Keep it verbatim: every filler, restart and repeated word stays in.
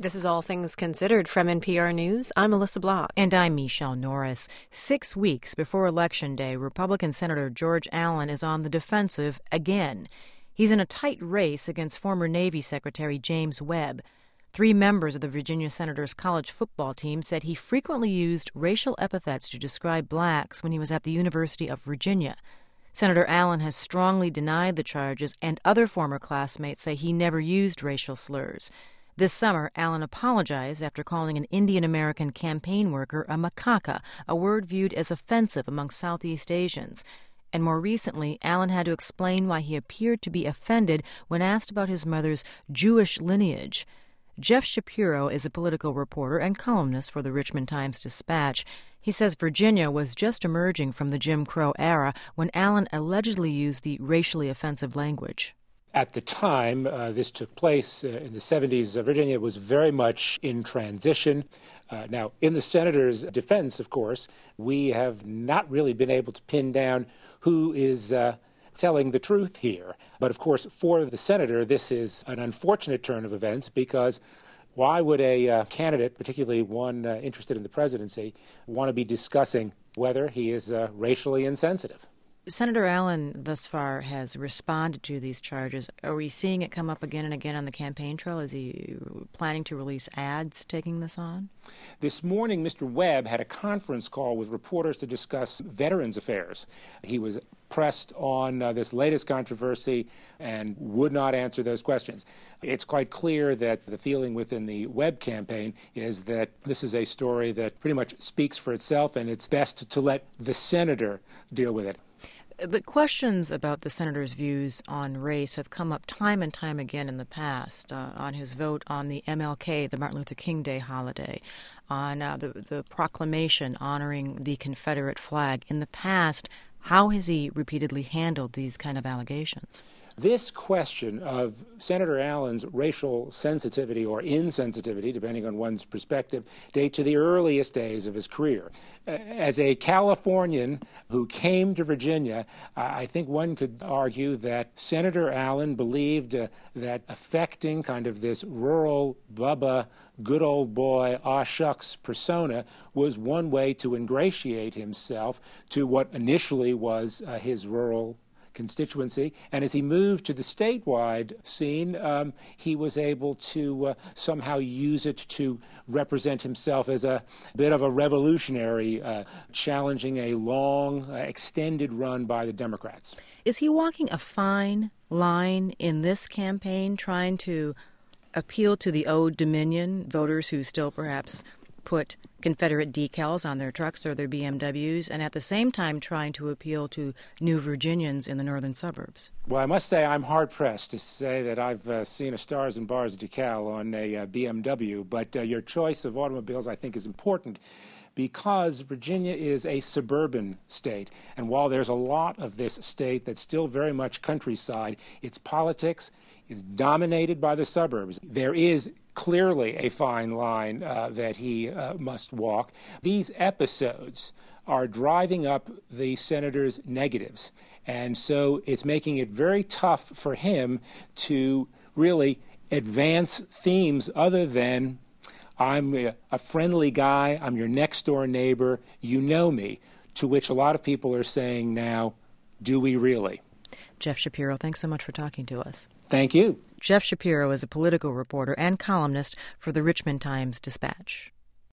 This is All Things Considered from N P R News. I'm Melissa Block. And I'm Michelle Norris. Six weeks before Election Day, Republican Senator George Allen is on the defensive again. He's in a tight race against former Navy Secretary James Webb. Three members of the Virginia senator's college football team said he frequently used racial epithets to describe blacks when he was at the University of Virginia. Senator Allen has strongly denied the charges, and other former classmates say he never used racial slurs. This summer, Allen apologized after calling an Indian-American campaign worker a macaca, a word viewed as offensive among Southeast Asians. And more recently, Allen had to explain why he appeared to be offended when asked about his mother's Jewish lineage. Jeff Shapiro is a political reporter and columnist for the Richmond Times-Dispatch. He says Virginia was just emerging from the Jim Crow era when Allen allegedly used the racially offensive language. At the time uh, this took place uh, in the seventies, uh, Virginia was very much in transition. Uh, now, in the senator's defense, of course, we have not really been able to pin down who is uh, telling the truth here. But, of course, for the senator, this is an unfortunate turn of events because why would a uh, candidate, particularly one uh, interested in the presidency, want to be discussing whether he is uh, racially insensitive? Senator Allen thus far has responded to these charges. Are we seeing it come up again and again on the campaign trail? Is he planning to release ads taking this on? This morning, Mister Webb had a conference call with reporters to discuss Veterans Affairs. He was pressed on uh, this latest controversy and would not answer those questions. It's quite clear that the feeling within the Webb campaign is that this is a story that pretty much speaks for itself, and it's best to let the senator deal with it. But questions about the senator's views on race have come up time and time again in the past, uh, on his vote on the M L K, the Martin Luther King Day holiday, on uh, the, the proclamation honoring the Confederate flag. In the past, how has he repeatedly handled these kind of allegations? This question of Senator Allen's racial sensitivity or insensitivity, depending on one's perspective, date to the earliest days of his career. As a Californian who came to Virginia, I think one could argue that Senator Allen believed uh, that affecting kind of this rural, Bubba, good old boy, aw shucks persona was one way to ingratiate himself to what initially was uh, his rural constituency. And as he moved to the statewide scene, um, he was able to uh, somehow use it to represent himself as a bit of a revolutionary, uh, challenging a long, uh, extended run by the Democrats. Is he walking a fine line in this campaign, trying to appeal to the Old Dominion voters who still perhaps put Confederate decals on their trucks or their B M Ws, and at the same time trying to appeal to new Virginians in the northern suburbs? Well, I must say I'm hard-pressed to say that I've uh, seen a Stars and Bars decal on a uh, B M W, but uh, your choice of automobiles, I think, is important because Virginia is a suburban state. And while there's a lot of this state that's still very much countryside, its politics is dominated by the suburbs. There is clearly a fine line uh, that he uh, must walk. These episodes are driving up the senator's negatives. And so it's making it very tough for him to really advance themes other than I'm a friendly guy, I'm your next door neighbor, you know me, to which a lot of people are saying now, do we really? Jeff Shapiro, thanks so much for talking to us. Thank you. Jeff Shapiro is a political reporter and columnist for the Richmond Times-Dispatch.